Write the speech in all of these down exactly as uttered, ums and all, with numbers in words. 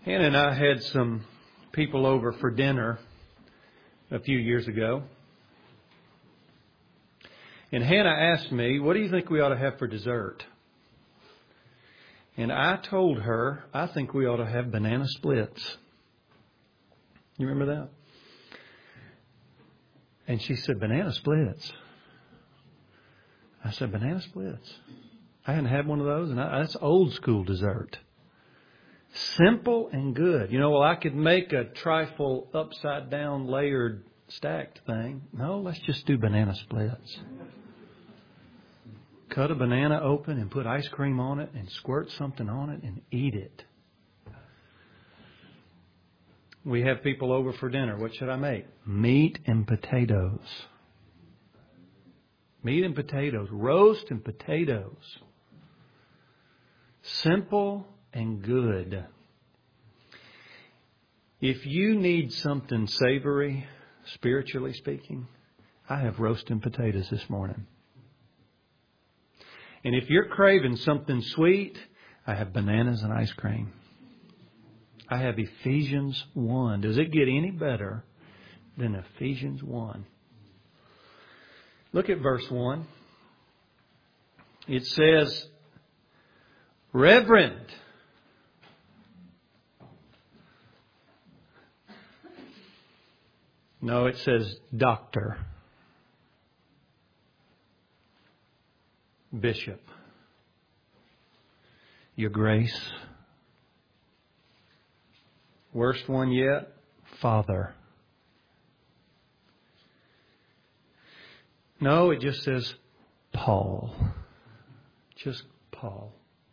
Hannah and I had some people over for dinner a few years ago. And Hannah asked me, what do you think we ought to have for dessert? And I told her, I think we ought to have banana splits. You remember that? And she said, banana splits. I said, banana splits. I hadn't had one of those, and I, that's old school dessert. Simple and good. You know, well, I could make a trifle upside down layered stacked thing. No, let's just do banana splits. Cut a banana open and put ice cream on it and squirt something on it and eat it. We have people over for dinner. What should I make? Meat and potatoes. Meat and potatoes. Roast and potatoes. Simple and good. If you need something savory, spiritually speaking, I have roast and potatoes this morning. And if you're craving something sweet, I have bananas and ice cream. I have Ephesians one. Does it get any better than Ephesians one? Look at verse one. It says, Reverend. No, it says doctor. Bishop. Your grace. Worst one yet, Father. No, it just says Paul. Just Paul.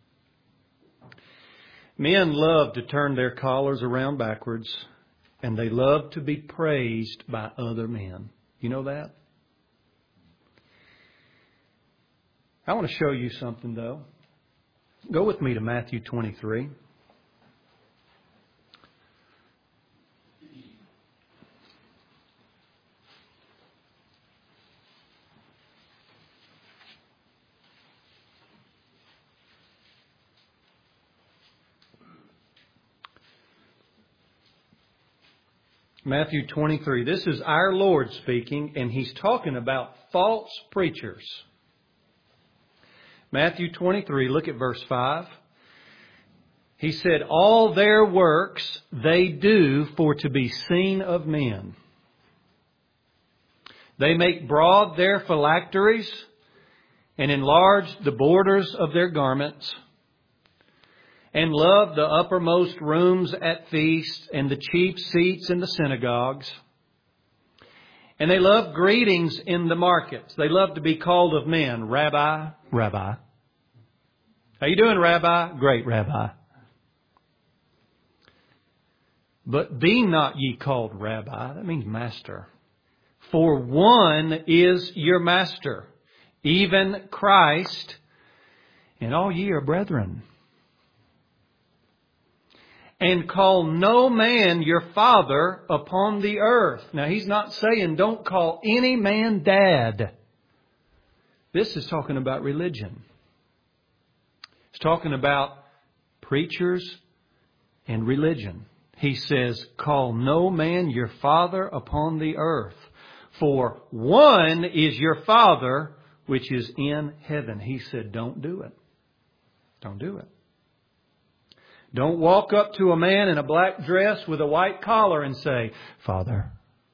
Men love to turn their collars around backwards, and they love to be praised by other men. You know that? I want to show you something, though. Go with me to Matthew twenty-three. Matthew twenty-three. This is our Lord speaking, and He's talking about false preachers. Matthew twenty-three, look at verse five. He said, all their works they do for to be seen of men. They make broad their phylacteries and enlarge the borders of their garments, and love the uppermost rooms at feasts and the chief seats in the synagogues. And they love greetings in the markets. They love to be called of men, Rabbi, Rabbi. How you doing, Rabbi? Great, Rabbi. But be not ye called Rabbi. That means master. For one is your master, even Christ, and all ye are brethren. And call no man your father upon the earth. Now, He's not saying don't call any man dad. This is talking about religion. It's talking about preachers and religion. He says, call no man your father upon the earth. For one is your Father which is in heaven. He said, don't do it. Don't do it. Don't walk up to a man in a black dress with a white collar and say, Father.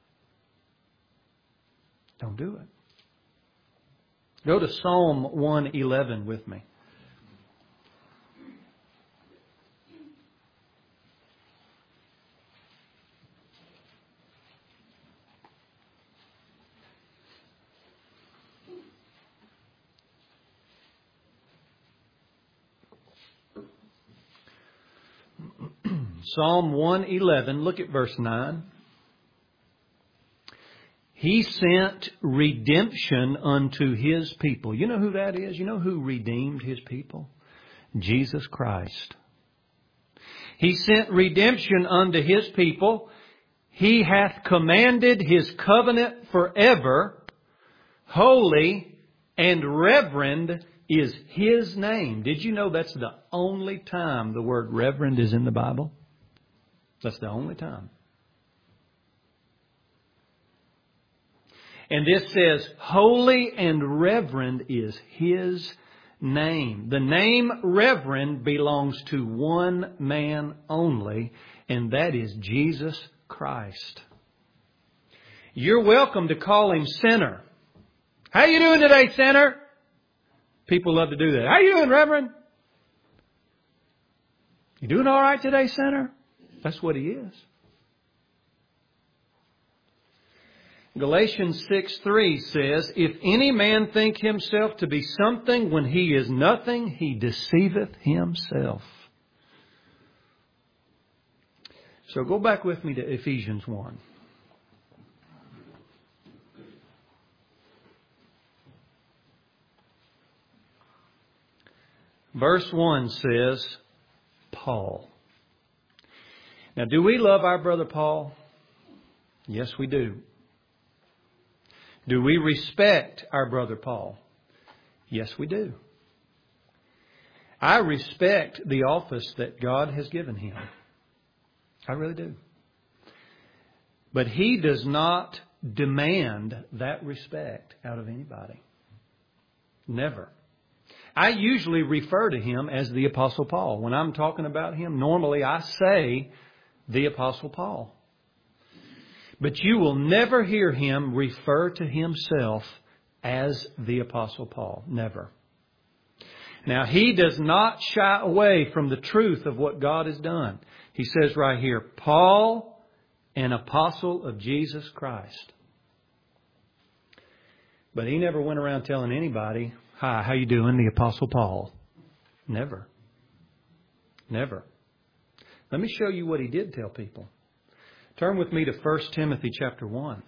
Don't do it. Go to Psalm one eleven with me. Psalm one eleven, look at verse nine. He sent redemption unto His people. You know who that is? You know who redeemed His people? Jesus Christ. He sent redemption unto His people. He hath commanded His covenant forever. Holy and reverend is His name. Did you know that's the only time the word reverend is in the Bible? That's the only time. And this says, holy and reverend is His name. The name Reverend belongs to one man only, and that is Jesus Christ. You're welcome to call Him sinner. How you doing today, sinner? People love to do that. How you doing, Reverend? You doing all right today, sinner? That's what He is. Galatians six three says, if any man think himself to be something when he is nothing, he deceiveth himself. So go back with me to Ephesians one. Verse one says, Paul. Now, do we love our brother Paul? Yes, we do. Do we respect our brother Paul? Yes, we do. I respect the office that God has given him. I really do. But he does not demand that respect out of anybody. Never. I usually refer to him as the Apostle Paul. When I'm talking about him, normally I say the Apostle Paul. But you will never hear him refer to himself as the Apostle Paul. Never. Now, he does not shy away from the truth of what God has done. He says right here, Paul, an apostle of Jesus Christ. But he never went around telling anybody, hi, how you doing? The Apostle Paul. Never. Never. Let me show you what he did tell people. Turn with me to First Timothy chapter one.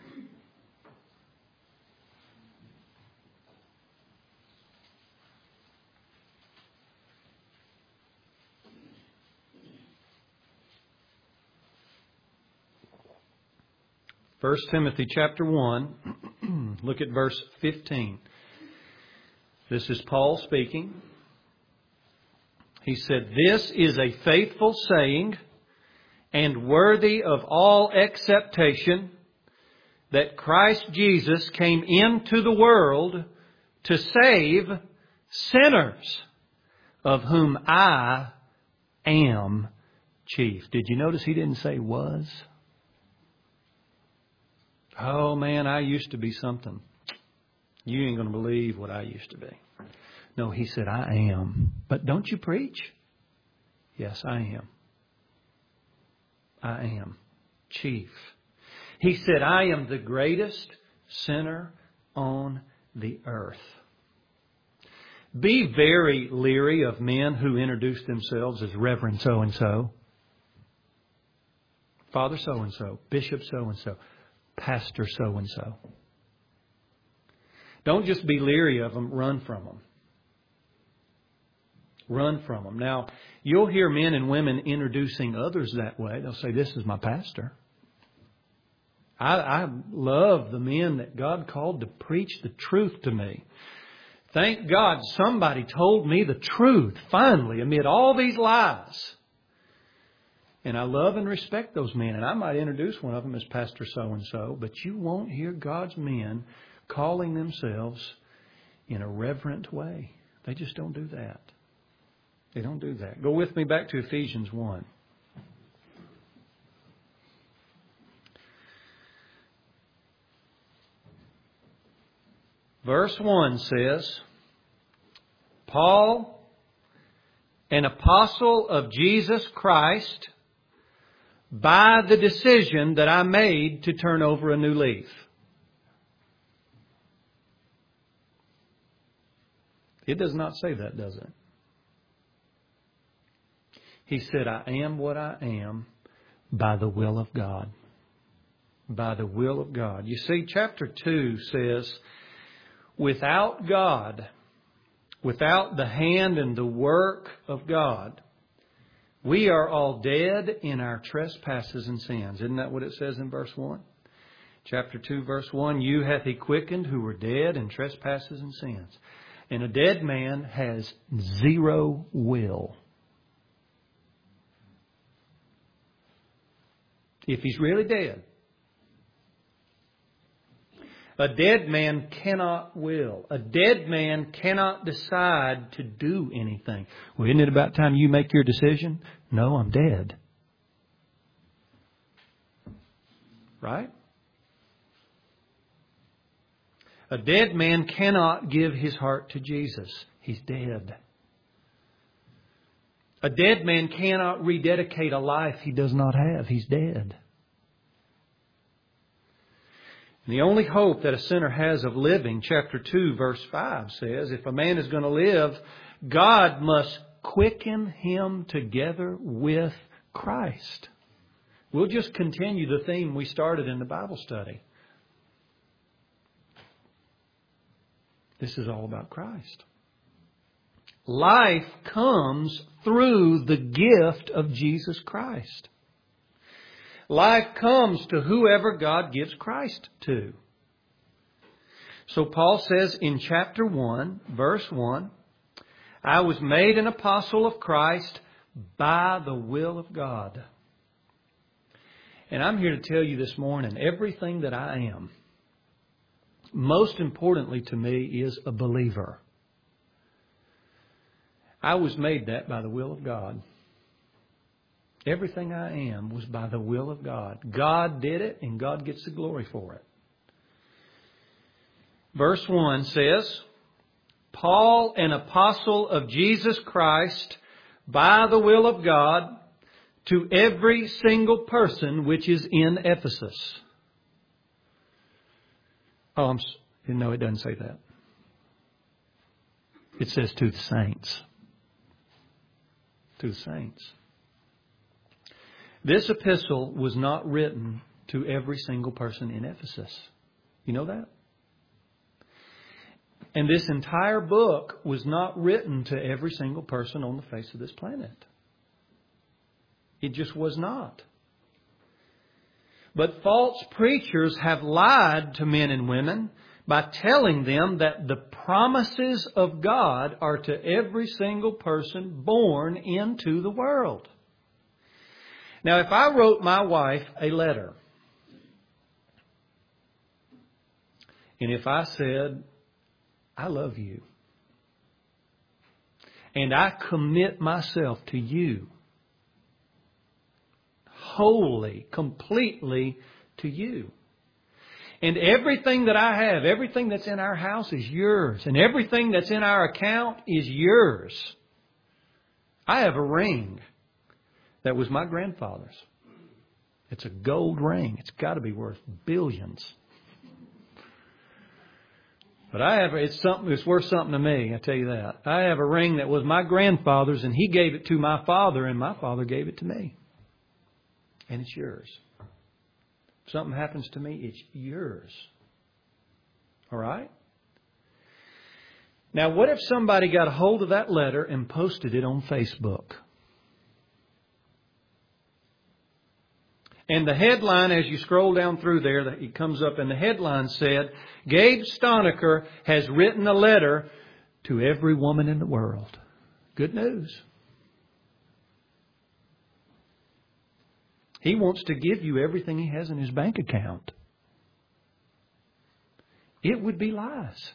First Timothy chapter one, look at verse fifteen. This is Paul speaking. He said, this is a faithful saying and worthy of all acceptation, that Christ Jesus came into the world to save sinners, of whom I am chief. Did you notice he didn't say was? Oh man, I used to be something. You ain't going to believe what I used to be. No, he said, I am. But don't you preach? Yes, I am. I am chief. He said, I am the greatest sinner on the earth. Be very leery of men who introduce themselves as Reverend so-and-so, Father so-and-so, Bishop so-and-so, Pastor so-and-so. Don't just be leery of them, run from them. Run from them. Now, you'll hear men and women introducing others that way. They'll say, this is my pastor. I, I love the men that God called to preach the truth to me. Thank God somebody told me the truth, finally, amid all these lies. And I love and respect those men. And I might introduce one of them as Pastor so-and-so. But you won't hear God's men calling themselves in a reverent way. They just don't do that. They don't do that. Go with me back to Ephesians one. Verse one says, Paul, an apostle of Jesus Christ, by the decision that I made to turn over a new leaf. It does not say that, does it? He said, I am what I am by the will of God. By the will of God. You see, chapter two says, without God, without the hand and the work of God, we are all dead in our trespasses and sins. Isn't that what it says in verse one? Chapter two, verse one, you hath He quickened who were dead in trespasses and sins. And a dead man has zero will. If he's really dead. A dead man cannot will. A dead man cannot decide to do anything. Well, isn't it about time you make your decision? No, I'm dead. Right? A dead man cannot give his heart to Jesus. He's dead. A dead man cannot rededicate a life he does not have. He's dead. And the only hope that a sinner has of living, chapter two, verse five says, if a man is going to live, God must quicken him together with Christ. We'll just continue the theme we started in the Bible study. This is all about Christ. Life comes through the gift of Jesus Christ. Life comes to whoever God gives Christ to. So Paul says in chapter one, verse one, I was made an apostle of Christ by the will of God. And I'm here to tell you this morning, everything that I am, most importantly to me, is a believer. I was made that by the will of God. Everything I am was by the will of God. God did it, and God gets the glory for it. Verse one says, Paul, an apostle of Jesus Christ, by the will of God, to every single person which is in Ephesus. Oh, I'm, no, it doesn't say that. It says to the saints. To the saints. This epistle was not written to every single person in Ephesus. You know that? And this entire book was not written to every single person on the face of this planet. It just was not. But false preachers have lied to men and women by telling them that the promises of God are to every single person born into the world. Now, if I wrote my wife a letter, and if I said, I love you, and I commit myself to you, wholly, completely to you, and everything that I have, everything that's in our house is yours, and everything that's in our account is yours. I have a ring that was my grandfather's. It's a gold ring. It's got to be worth billions. But I have, it's something, it's worth something to me, I tell you that. I have a ring that was my grandfather's, and he gave it to my father, and my father gave it to me. And it's yours. If something happens to me, it's yours. All right? Now, what if somebody got a hold of that letter and posted it on Facebook? And the headline, as you scroll down through there, it comes up, and the headline said, Gabe Stonecker has written a letter to every woman in the world. Good news. He wants to give you everything he has in his bank account. It would be lies.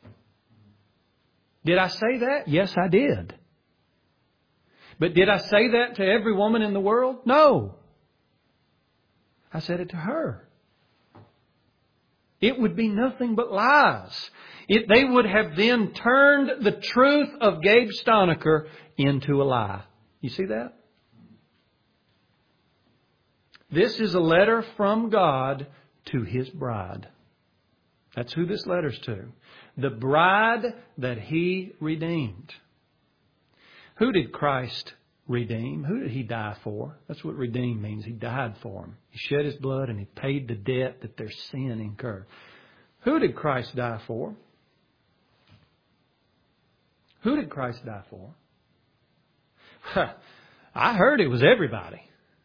Did I say that? Yes, I did. But did I say that to every woman in the world? No. I said it to her. It would be nothing but lies. It, they would have then turned the truth of Gabe Stonecker into a lie. You see that? This is a letter from God to His bride. That's who this letter's to. The bride that He redeemed. Who did Christ redeem? Who did He die for? That's what redeem means. He died for them. He shed His blood and He paid the debt that their sin incurred. Who did Christ die for? Who did Christ die for? I heard it was everybody.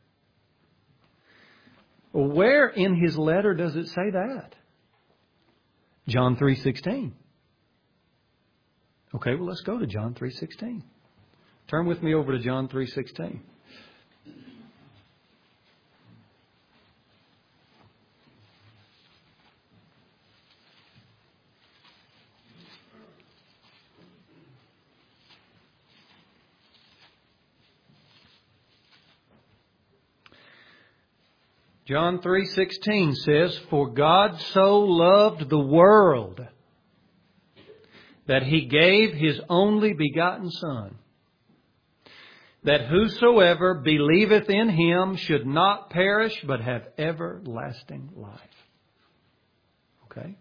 Well, where in His letter does it say that? John three sixteen. Okay, well, let's go to John three sixteen. Turn with me over to John three sixteen. John three sixteen says, "For God so loved the world that He gave His only begotten Son, that whosoever believeth in Him should not perish, but have everlasting life." Okay?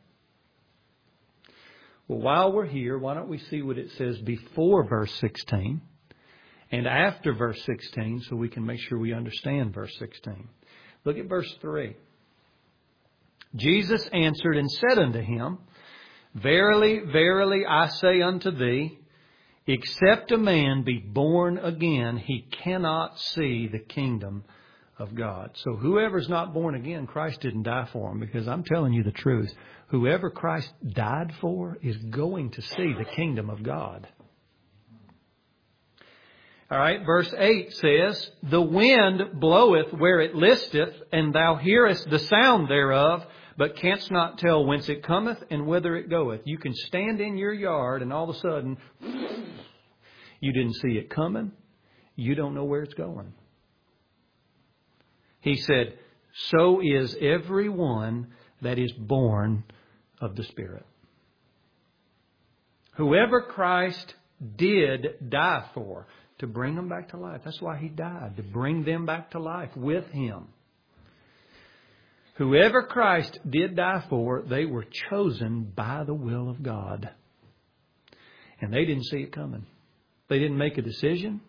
Well, while we're here, why don't we see what it says before verse sixteen and after verse sixteen so we can make sure we understand verse sixteen. Look at verse three. Jesus answered and said unto him, "Verily, verily, I say unto thee, except a man be born again, he cannot see the kingdom of God." So whoever's not born again, Christ didn't die for him, because I'm telling you the truth. Whoever Christ died for is going to see the kingdom of God. All right, verse eight says, "The wind bloweth where it listeth, and thou hearest the sound thereof, but canst not tell whence it cometh and whither it goeth." You can stand in your yard and all of a sudden, you didn't see it coming. You don't know where it's going. He said, "So is every one that is born of the Spirit." Whoever Christ did die for, to bring them back to life. That's why He died, to bring them back to life with Him. Whoever Christ did die for, they were chosen by the will of God. And they didn't see it coming. They didn't make a decision.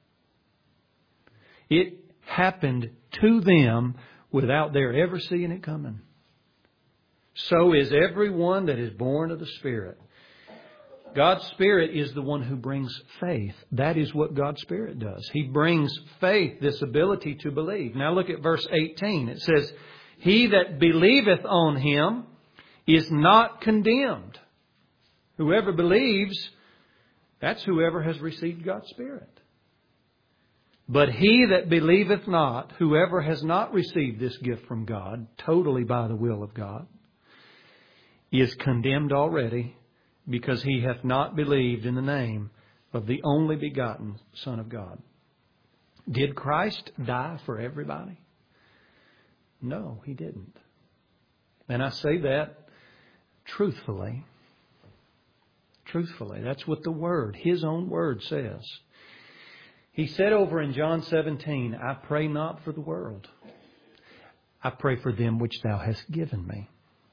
It happened to them without their ever seeing it coming. So is everyone that is born of the Spirit. God's Spirit is the one who brings faith. That is what God's Spirit does. He brings faith, this ability to believe. Now look at verse eighteen. It says, "He that believeth on Him is not condemned." Whoever believes, that's whoever has received God's Spirit. "But he that believeth not," whoever has not received this gift from God, totally by the will of God, "is condemned already, because he hath not believed in the name of the only begotten Son of God." Did Christ die for everybody? No, He didn't. And I say that truthfully. Truthfully. That's what the Word, His own Word, says. He said over in John seventeen, "I pray not for the world. I pray for them which Thou hast given me."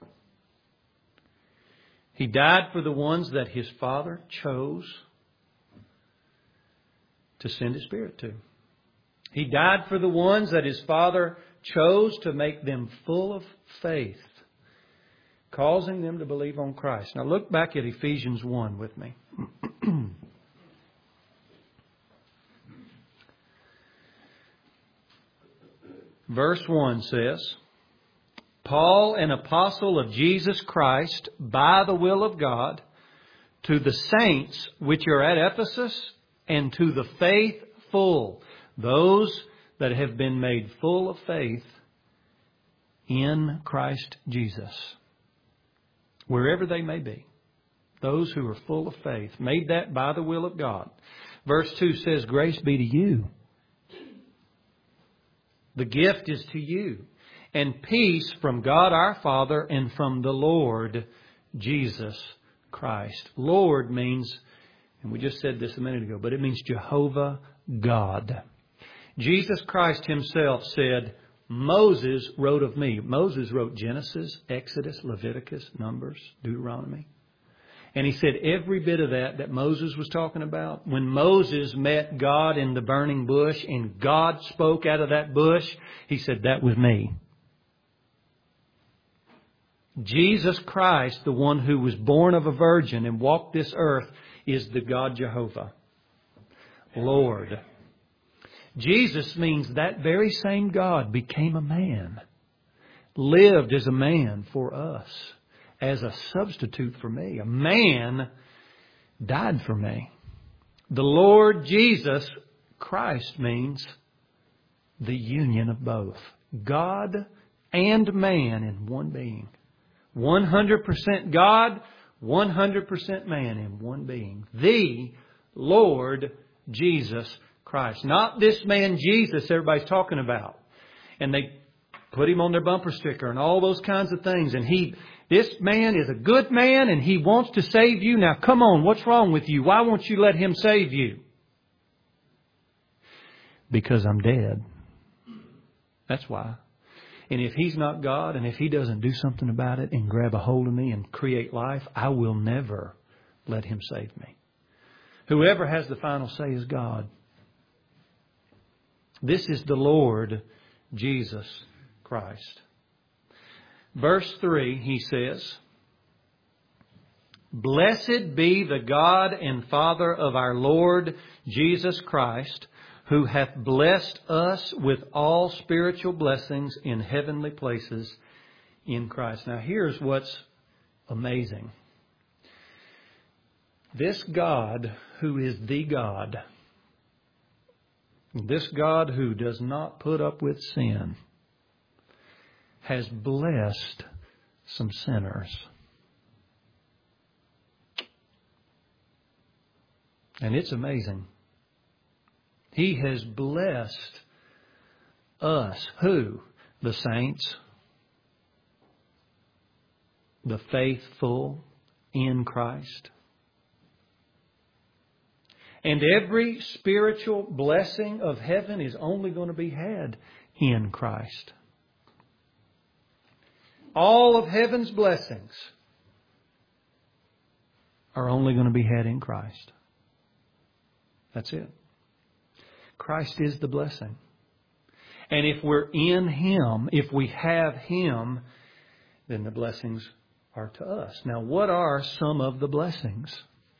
He died for the ones that His Father chose to send His Spirit to. He died for the ones that His Father chose to make them full of faith, causing them to believe on Christ. Now look back at Ephesians one with me. Verse one says, "Paul, an apostle of Jesus Christ, by the will of God, to the saints which are at Ephesus, and to the faithful," those that have been made full of faith in Christ Jesus, wherever they may be. Those who are full of faith, made that by the will of God. Verse two says, "Grace be to you." The gift is to you. "And peace from God our Father and from the Lord Jesus Christ." Lord means, and we just said this a minute ago, but it means Jehovah God. Jesus Christ Himself said, "Moses wrote of me." Moses wrote Genesis, Exodus, Leviticus, Numbers, Deuteronomy. And he said every bit of that that Moses was talking about, when Moses met God in the burning bush and God spoke out of that bush, he said, "That was me." Jesus Christ, the one who was born of a virgin and walked this earth, is the God Jehovah, Lord. Jesus means that very same God became a man, lived as a man for us, as a substitute for me. A man died for me. The Lord Jesus Christ means the union of both, God and man in one being. one hundred percent God, one hundred percent man in one being. The Lord Jesus Christ. Not this man Jesus everybody's talking about. And they put him on their bumper sticker and all those kinds of things. And he, this man is a good man and he wants to save you. Now come on, what's wrong with you? Why won't you let him save you? Because I'm dead. That's why. And if He's not God, and if He doesn't do something about it and grab a hold of me and create life, I will never let Him save me. Whoever has the final say is God. This is the Lord Jesus Christ. Verse three, He says, Blessed be the God and Father of our Lord Jesus Christ, who hath blessed us with all spiritual blessings in heavenly places in Christ. Now here's what's amazing. This God who is the God, this God who does not put up with sin, has blessed some sinners. And it's amazing. He has blessed us. Who? The saints. The faithful in Christ. And every spiritual blessing of heaven is only going to be had in Christ. All of heaven's blessings are only going to be had in Christ. That's it. Christ is the blessing. And if we're in Him, if we have Him, then the blessings are to us. Now, what are some of the blessings?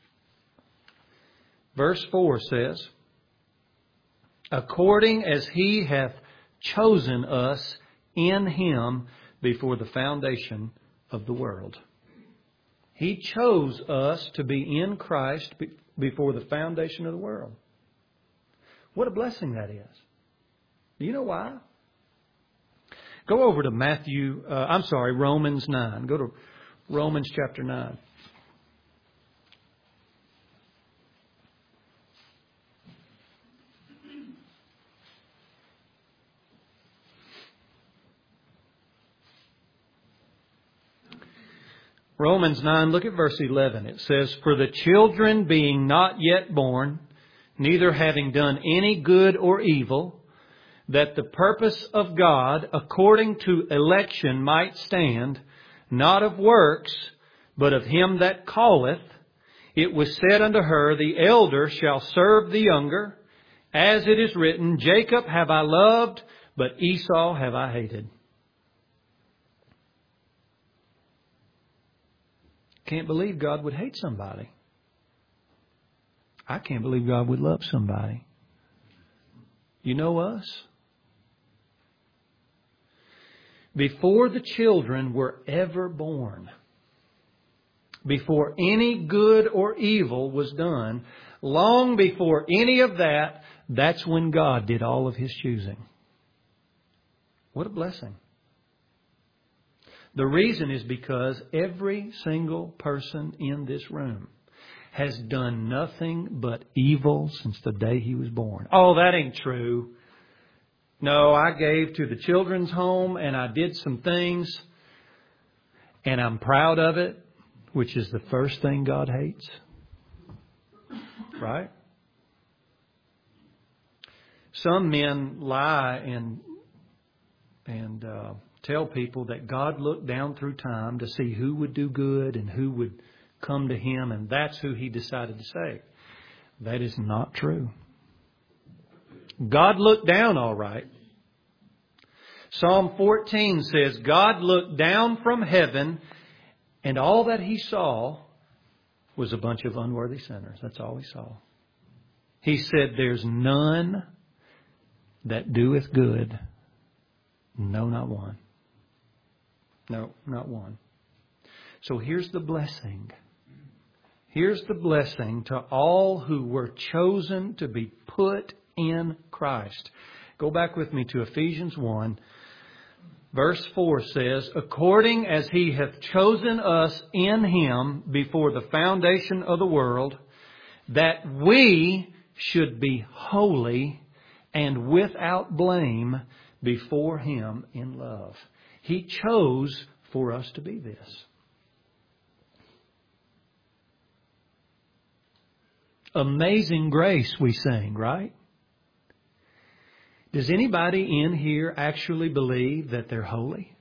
Verse four says, According as He hath chosen us in Him before the foundation of the world. He chose us to be in Christ before the foundation of the world. What a blessing that is. Do you know why? Go over to Matthew, uh, I'm sorry, Romans nine. Go to Romans chapter nine. Romans nine, look at verse eleven. It says, For the children being not yet born, neither having done any good or evil, that the purpose of God according to election might stand, not of works, but of Him that calleth, it was said unto her, The elder shall serve the younger, as it is written, Jacob have I loved, but Esau have I hated. Can't believe God would hate somebody. I can't believe God would love somebody. You know us? Before the children were ever born, before any good or evil was done, long before any of that, that's when God did all of His choosing. What a blessing. The reason is because every single person in this room has done nothing but evil since the day he was born. Oh, that ain't true. No, I gave to the children's home and I did some things and I'm proud of it, which is the first thing God hates. Right? Some men lie and and uh, tell people that God looked down through time to see who would do good and who would come to Him, and that's who He decided to save. That is not true. God looked down all right. Psalm fourteen says, God looked down from heaven, and all that He saw was a bunch of unworthy sinners. That's all He saw. He said, there's none that doeth good. No, not one. No, not one. So here's the blessing. Here's the blessing to all who were chosen to be put in Christ. Go back with me to Ephesians one. Verse four says, According as He hath chosen us in Him before the foundation of the world, that we should be holy and without blame before Him in love. He chose for us to be this. Amazing grace, we sing, right? Does anybody in here actually believe that they're holy?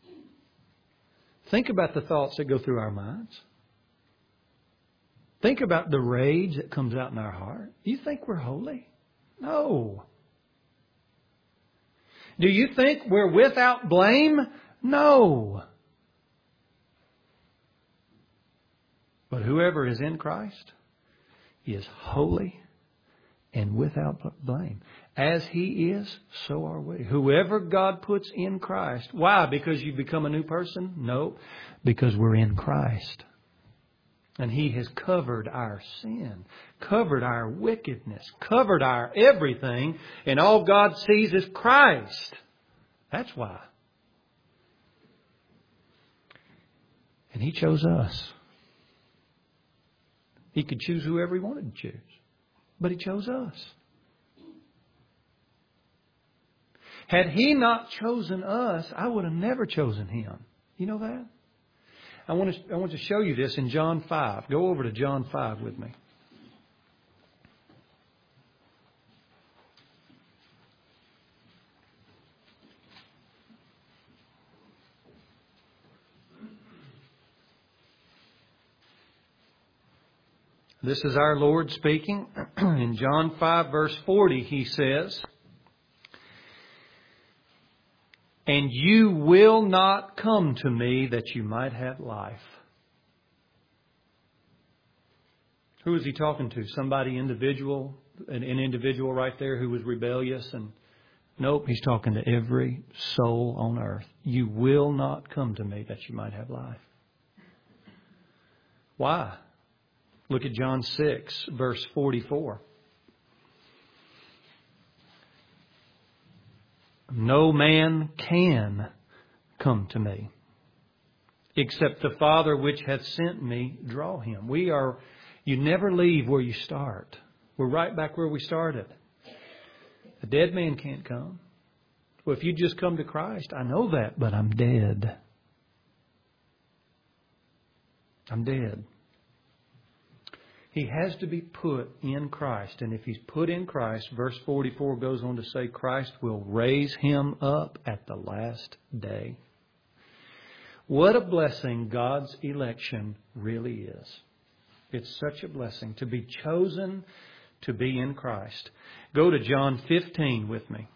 Think about the thoughts that go through our minds. Think about the rage that comes out in our heart. Do you think we're holy? No. Do you think we're without blame? No. But whoever is in Christ is holy and without blame. As He is, so are we. Whoever God puts in Christ. Why? Because you become a new person? No. Because we're in Christ. And He has covered our sin, covered our wickedness, covered our everything. And all God sees is Christ. That's why. And He chose us. He could choose whoever He wanted to choose. But He chose us. Had He not chosen us, I would have never chosen Him. You know that? I want to, I want to show you this in John five. Go over to John five with me. This is our Lord speaking. In John five verse forty, He says, "And you will not come to me that you might have life." Who is He talking to? Somebody individual, an, an individual right there who was rebellious? And nope, He's talking to every soul on earth. You will not come to me that you might have life. Why? Look at John six, verse forty-four. "No man can come to me, except the Father which hath sent me draw him." We are, you never leave where you start. We're right back where we started. A dead man can't come. Well, if you just come to Christ, I know that, but I'm dead. I'm dead. He has to be put in Christ. And if He's put in Christ, verse forty-four goes on to say, Christ will raise him up at the last day. What a blessing God's election really is. It's such a blessing to be chosen to be in Christ. Go to John fifteen with me.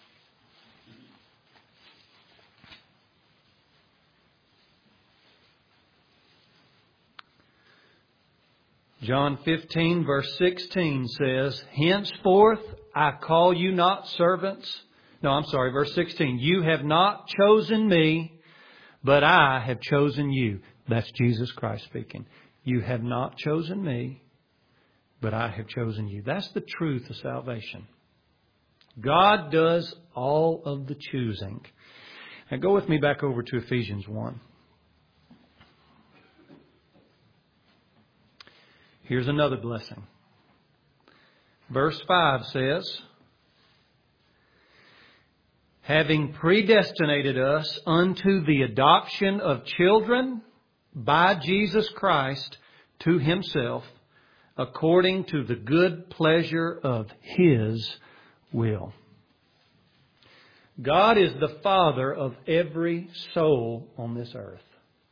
John fifteen verse sixteen says, "Henceforth I call you not servants." No, I'm sorry, verse sixteen. "You have not chosen me, but I have chosen you." That's Jesus Christ speaking. "You have not chosen me, but I have chosen you." That's the truth of salvation. God does all of the choosing. Now go with me back over to Ephesians one. Here's another blessing. Verse five says, "Having predestinated us unto the adoption of children by Jesus Christ to Himself, according to the good pleasure of His will." God is the Father of every soul on this earth.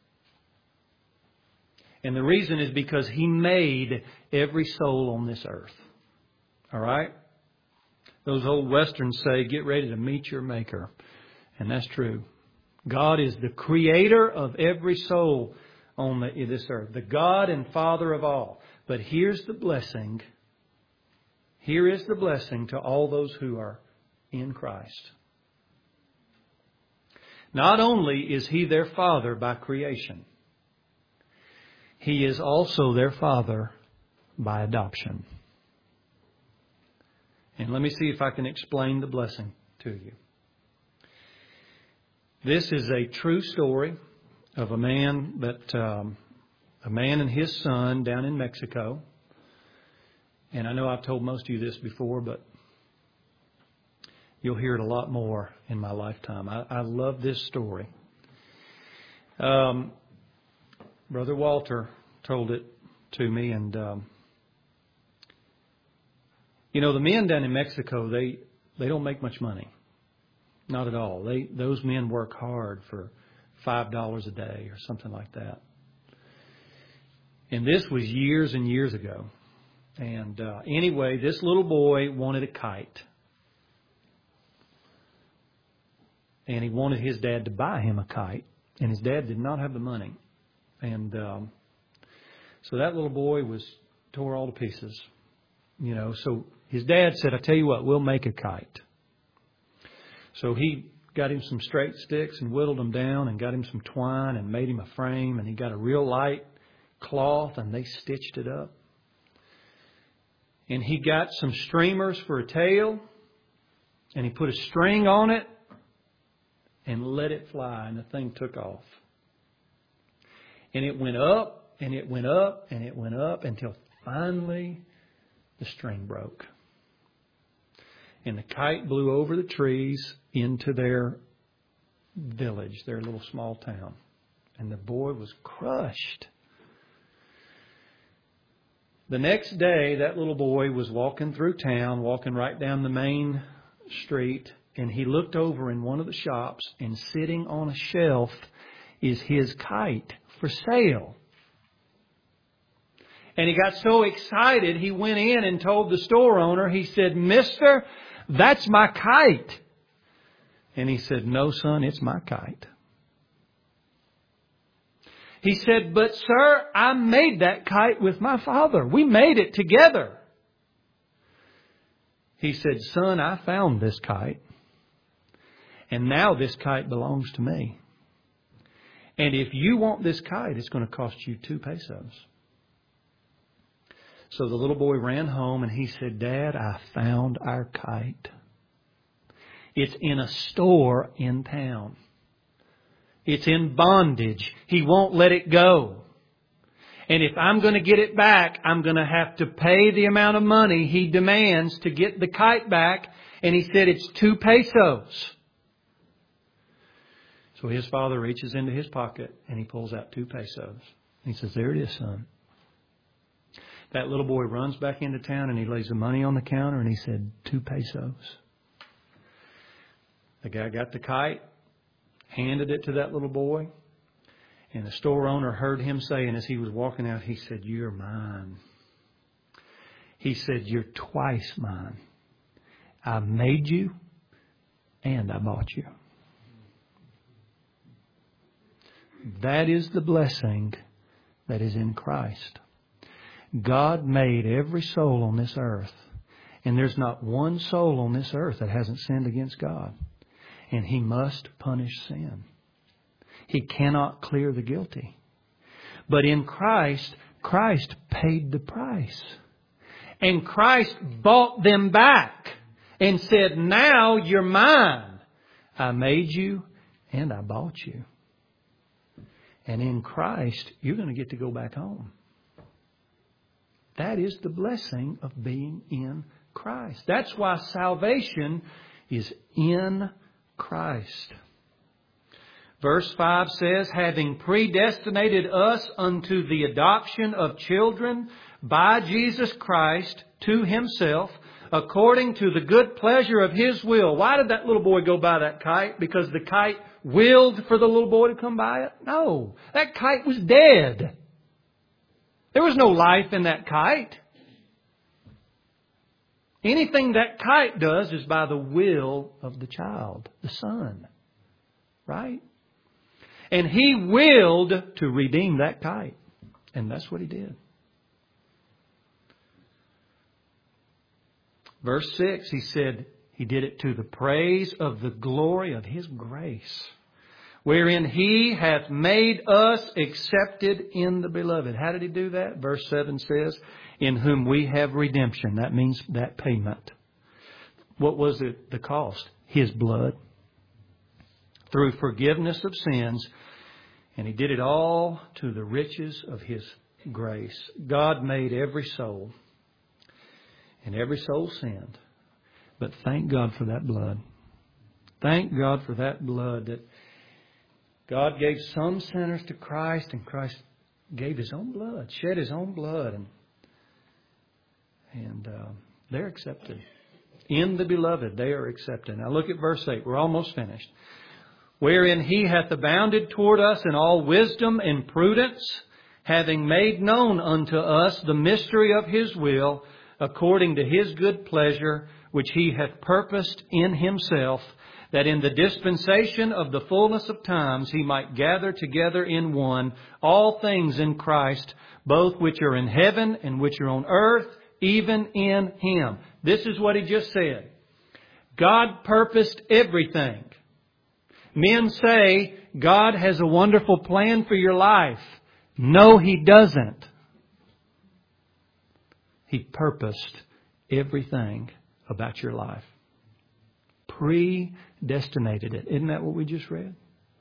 And the reason is because He made every soul on this earth. All right? Those old westerns say, get ready to meet your Maker. And that's true. God is the creator of every soul on the, this earth. The God and Father of all. But here's the blessing. Here is the blessing to all those who are in Christ. Not only is He their Father by creation, He is also their Father by adoption. And let me see if I can explain the blessing to you. This is a true story of a man that um, a man and his son down in Mexico. And I know I've told most of you this before, but You'll hear it a lot more in my lifetime. I, I love this story. Um, Brother Walter told it to me, and um, you know, the men down in Mexico, they they don't make much money, not at all. They those men work hard for five dollars a day or something like that. And this was years and years ago. And uh, anyway, this little boy wanted a kite. And he wanted his dad to buy him a kite. And his dad did not have the money. And um, so that little boy was tore all to pieces. You know, so his dad said, I tell you what, we'll make a kite. So he got him some straight sticks and whittled them down and got him some twine and made him a frame. And he got a real light cloth and they stitched it up. And he got some streamers for a tail. And he put a string on it and let it fly. And the thing took off. And it went up and it went up and it went up until finally the string broke. And the kite blew over the trees into their village, their little small town. And the boy was crushed. The next day, that little boy was walking through town, walking right down the main street, and he looked over in one of the shops, and sitting on a shelf is his kite for sale. And he got so excited, he went in and told the store owner, he said, Mister, that's my kite. And he said, no, son, it's my kite. He said, but sir, I made that kite with my father. We made it together. He said, son, I found this kite. And now this kite belongs to me. And if you want this kite, it's going to cost you two pesos. So the little boy ran home and he said, Dad, I found our kite. It's in a store in town. It's in bondage. He won't let it go. And if I'm going to get it back, I'm going to have to pay the amount of money he demands to get the kite back. And he said it's two pesos. So his father reaches into his pocket and he pulls out two pesos. He says, there it is, son. That little boy runs back into town and he lays the money on the counter and he said, two pesos. The guy got the kite, handed it to that little boy. And the store owner heard him saying as he was walking out, he said, you're mine. He said, you're twice mine. I made you and I bought you. That is the blessing that is in Christ. God made every soul on this earth. And there's not one soul on this earth that hasn't sinned against God. And He must punish sin. He cannot clear the guilty. But in Christ, Christ paid the price. And Christ bought them back and said, now you're mine. I made you and I bought you. And in Christ, you're going to get to go back home. That is the blessing of being in Christ. That's why salvation is in Christ. Verse five says, having predestinated us unto the adoption of children by Jesus Christ to Himself, according to the good pleasure of His will. Why did that little boy go buy that kite? Because the kite willed for the little boy to come by it? No. That kite was dead. There was no life in that kite. Anything that kite does is by the will of the child, the son. Right? And He willed to redeem that kite. And that's what He did. Verse six, He said, He did it to the praise of the glory of His grace, wherein He hath made us accepted in the beloved. How did He do that? Verse seven says, in whom we have redemption. That means that payment. What was it, the cost? His blood. Through forgiveness of sins. And He did it all to the riches of His grace. God made every soul. And every soul sinned. But thank God for that blood. Thank God for that blood that God gave some sinners to Christ, and Christ gave His own blood, shed His own blood, and and uh, they're accepted. In the Beloved, they are accepted. Now look at verse eight. We're almost finished. Wherein He hath abounded toward us in all wisdom and prudence, having made known unto us the mystery of His will, according to His good pleasure, which He hath purposed in Himself, that in the dispensation of the fullness of times He might gather together in one all things in Christ, both which are in heaven and which are on earth, even in Him. This is what He just said. God purposed everything. Men say God has a wonderful plan for your life. No, He doesn't. He purposed everything about your life. Predestinated it. Isn't that what we just read?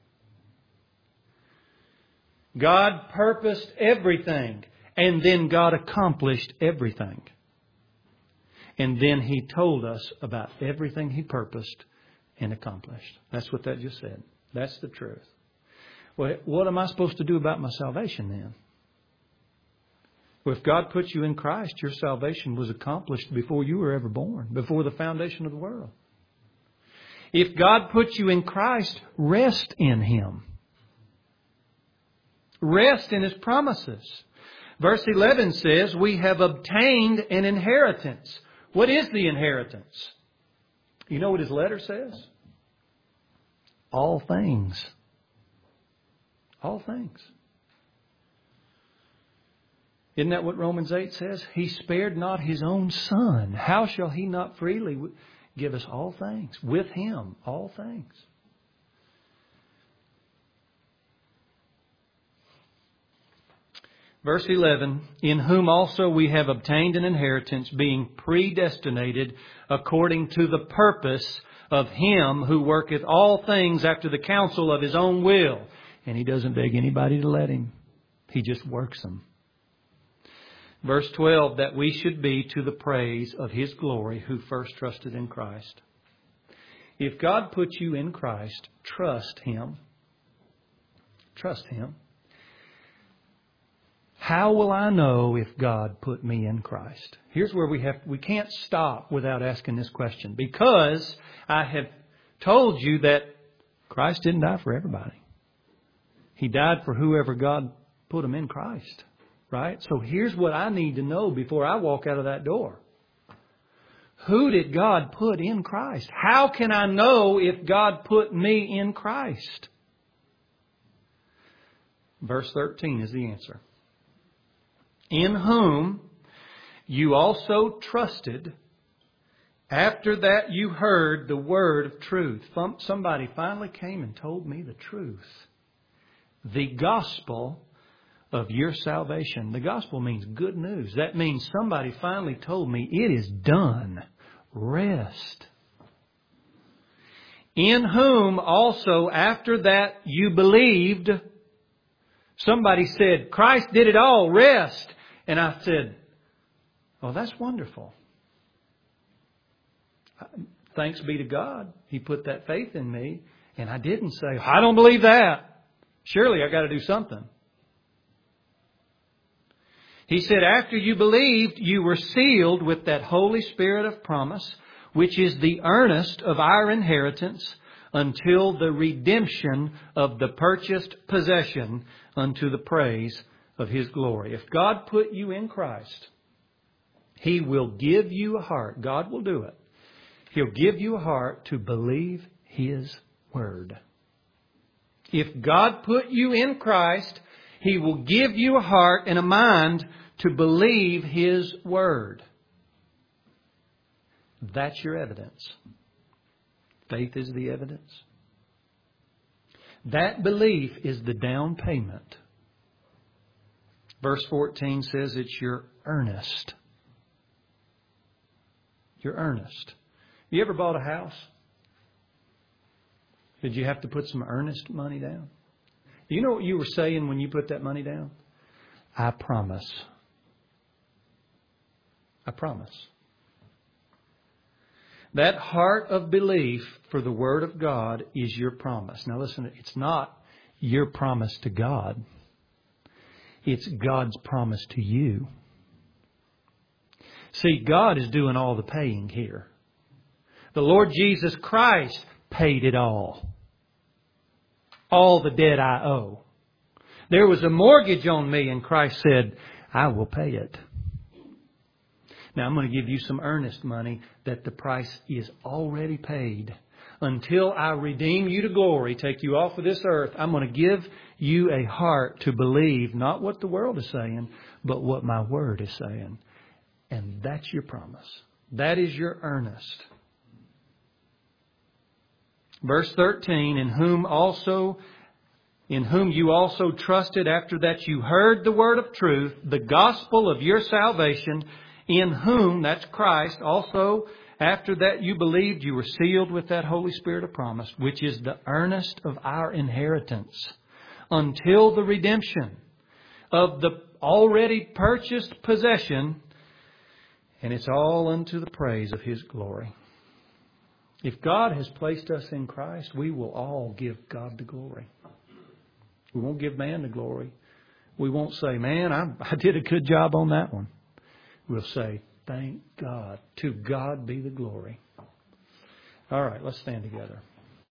God purposed everything, and then God accomplished everything. And then He told us about everything He purposed and accomplished. That's what that just said. That's the truth. Well, what am I supposed to do about my salvation then? Well, if God put you in Christ, your salvation was accomplished before you were ever born, before the foundation of the world. If God put you in Christ, rest in Him. Rest in His promises. Verse eleven says, we have obtained an inheritance. What is the inheritance? You know what his letter says? All things. All things. Isn't that what Romans eight says? He spared not His own Son. How shall He not freely give us all things? With Him, all things. Verse eleven, in whom also we have obtained an inheritance, being predestinated according to the purpose of Him who worketh all things after the counsel of His own will. And He doesn't beg anybody to let Him. He just works them. Verse twelve, that we should be to the praise of His glory who first trusted in Christ. If God puts you in Christ, trust Him. Trust Him. How will I know if God put me in Christ? Here's where we have, we can't stop without asking this question. Because I have told you that Christ didn't die for everybody. He died for whoever God put him in Christ. Right? So here's what I need to know before I walk out of that door. Who did God put in Christ? How can I know if God put me in Christ? Verse thirteen is the answer. In whom you also trusted, after that you heard the word of truth. Somebody finally came and told me the truth. The gospel of your salvation. The gospel means good news. That means somebody finally told me it is done. Rest. In whom also after that you believed. Somebody said, Christ did it all. Rest. And I said, oh, that's wonderful. Thanks be to God. He put that faith in me. And I didn't say, I don't believe that. Surely I got to do something. He said, after you believed, you were sealed with that Holy Spirit of promise, which is the earnest of our inheritance until the redemption of the purchased possession unto the praise of His glory. If God put you in Christ, He will give you a heart. God will do it. He'll give you a heart to believe His word. If God put you in Christ, He will give you a heart and a mind to believe His word. That's your evidence. Faith is the evidence. That belief is the down payment. Verse fourteen says it's your earnest. Your earnest. You ever bought a house? Did you have to put some earnest money down? Do you know what you were saying when you put that money down? I promise. I promise. That heart of belief for the Word of God is your promise. Now listen, it's not your promise to God. It's God's promise to you. See, God is doing all the paying here. The Lord Jesus Christ paid it all. All the debt I owe. There was a mortgage on me, and Christ said, I will pay it. Now I'm going to give you some earnest money that the price is already paid. Until I redeem you to glory, take you off of this earth, I'm going to give you a heart to believe not what the world is saying, but what my Word is saying. And that's your promise. That is your earnest. Verse thirteen, in whom also, in whom you also trusted after that you heard the word of truth, the gospel of your salvation, in whom, that's Christ, also after that you believed, you were sealed with that Holy Spirit of promise, which is the earnest of our inheritance, until the redemption of the already purchased possession, and it's all unto the praise of His glory. If God has placed us in Christ, we will all give God the glory. We won't give man the glory. We won't say, man, I, I did a good job on that one. We'll say, thank God. To God be the glory. All right, let's stand together.